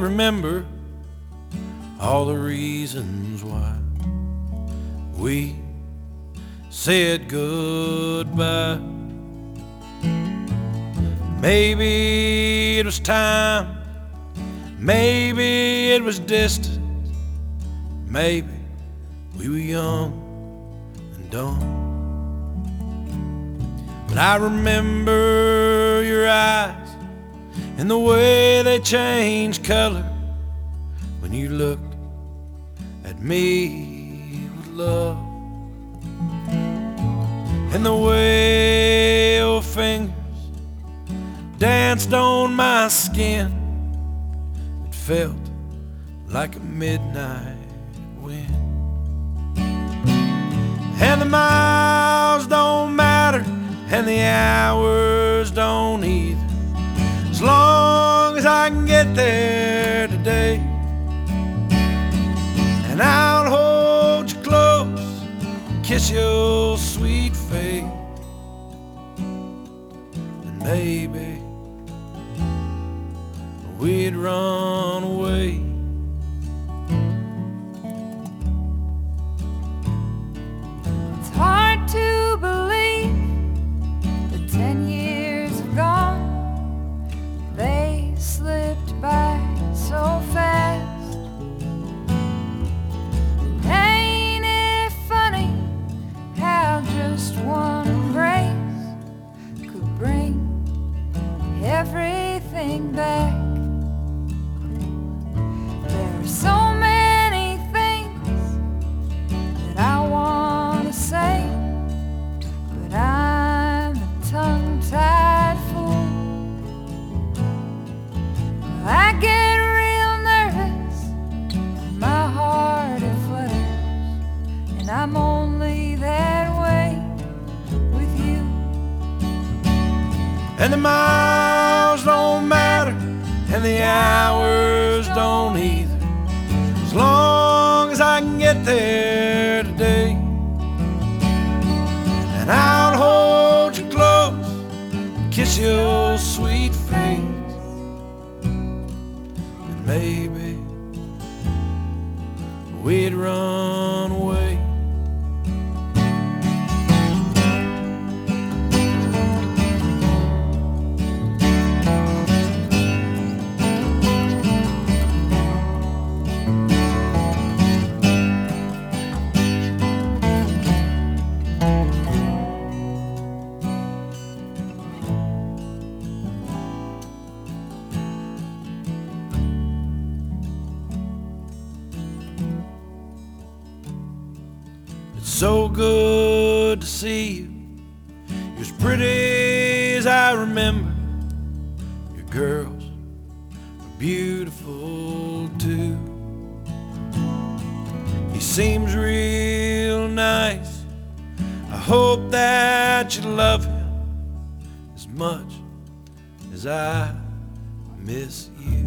remember all the reasons why we said goodbye. Maybe it was time, maybe it was distance, maybe we were young and dumb. But I remember your eyes and the way they changed color when you looked at me with love, and the way your fingers danced on my skin. It felt like a midnight wind. And the miles don't matter, and the hours don't either, as long as I can get there today. And I'll hold you close, kiss your sweet face, and maybe we'd run away. It's hard to believe that 10 years have gone. They slipped by so fast. Ain't it funny how just one embrace could bring everything back? There are so many things that I want to say, but I'm a tongue-tied fool. I get real nervous, my heart it flutters, and I'm only that way with you. And the miles don't matter, and the hours don't either, as long as I can get there today. And I'll hold you close, kiss your sweet face, and maybe we'd run away. So good to see you. You're as pretty as I remember. Your girls are beautiful too. He seems real nice. I hope that you love him as much as I miss you.